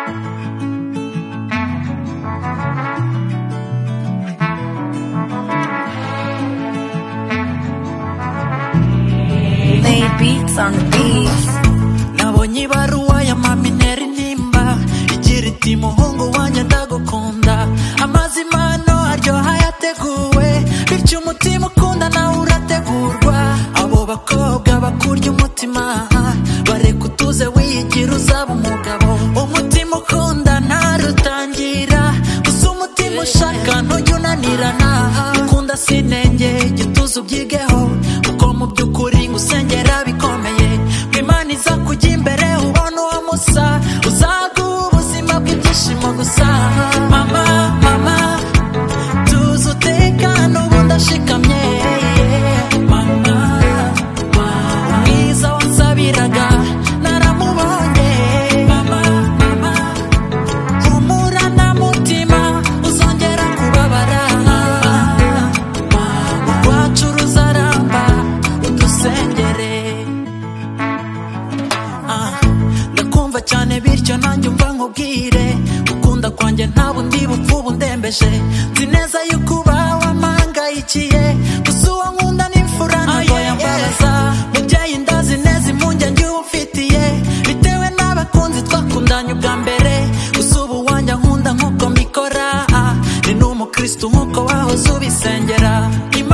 Beats on the beats. Nabonye ibaruwa ya mama intera intimba igira iti muhungu wanjye ndagukunda, amazimano aryoha yateguwe, bityo umutima ukunda nawe urategurwa. Abo bakobwa bakurya umutima bareka utuze wiyigira uzaba umugabo. Umutima ukunda ntarutangira, gusa umutima ushaka ntujya unanirana. Ukunda sinenge igituza ubyigeho, kuko mu by'ukuri ngusengera bikomeye. Imana iza kujya imbere ubona uwo musa, uzaguha ubuzima bw'ibyishimo gusa. Mama mama tuzi utekana ubu ndashikamye. Mama umwiza wansabiraga naramubonye. Mama mama humura nta mutima uzongera kubabara. Urwacu ruzaramba udusengere. Ndakumva cyane bityo nanjye umva nkubwire, gukunda kwanjye nta bundi bupfu bundembeje. Nzi neza yuko uba wamangayikiye, gusa uwo nkunda n'imfura ntabwo yambabaza. Mubyeyi ndazi neza impungenge uba ufitiye, bitewe n'abakunzi twakundanye ubwa mbere. Gusa ubu wanjye nkunda nk'uko mbikora, ni n'umukristo nk'uko wahoze ubisengera.